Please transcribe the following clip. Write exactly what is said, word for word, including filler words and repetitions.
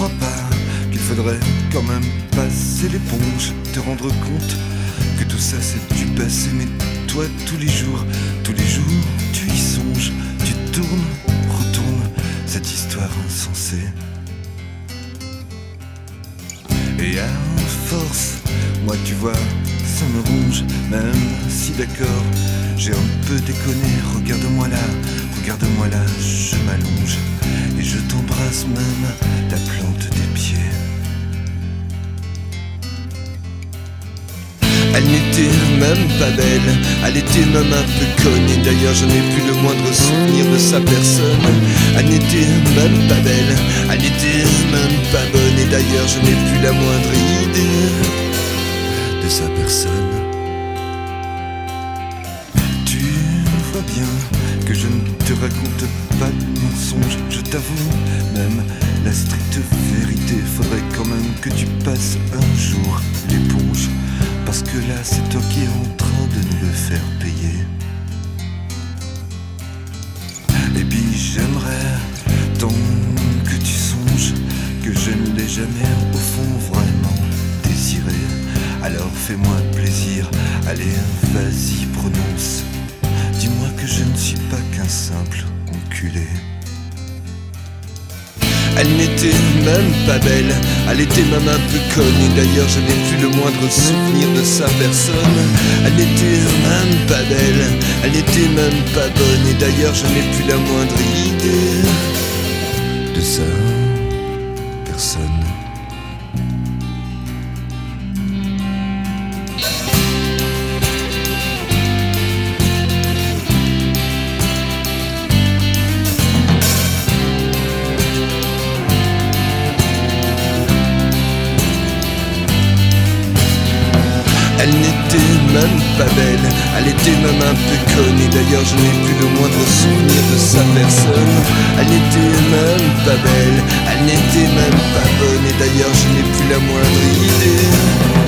crois pas qu'il faudrait quand même passer l'éponge, te rendre compte que tout ça c'est du passé, mais toi tous les jours, tous les jours tu y songes, tu tournes, retournes cette histoire insensée. Et à force, moi tu vois, ça me ronge, même si d'accord, j'ai un peu déconné, regarde-moi là, regarde-moi là, je m'allonge, et je t'embrasse même la plante des pieds. Elle n'était même pas belle, elle était même un peu conne, et d'ailleurs je n'ai plus le moindre souvenir de sa personne. Elle n'était même pas belle, elle n'était même pas bonne, et d'ailleurs je n'ai plus la moindre idée de sa personne. Tu vois bien que je ne te raconte pas de mensonge, je t'avoue même la stricte vérité. Faudrait quand même que tu passes un jour l'éponge, parce que là c'est toi qui es en train de nous le faire payer. Et puis j'aimerais tant que tu songes que je ne l'ai jamais au fond vraiment désiré. Alors fais-moi plaisir, allez vas-y prononce, dis-moi que je ne suis pas qu'un simple enculé. Elle n'était même pas belle, elle était même un peu conne, et d'ailleurs je n'ai plus le moindre souvenir de sa personne. Elle n'était même pas belle, elle n'était même pas bonne, et d'ailleurs je n'ai plus la moindre idée de sa personne. Elle n'était même pas belle, elle était même un peu conne, et d'ailleurs je n'ai plus le moindre souvenir de sa personne. Elle n'était même pas belle, elle n'était même pas bonne, et d'ailleurs je n'ai plus la moindre idée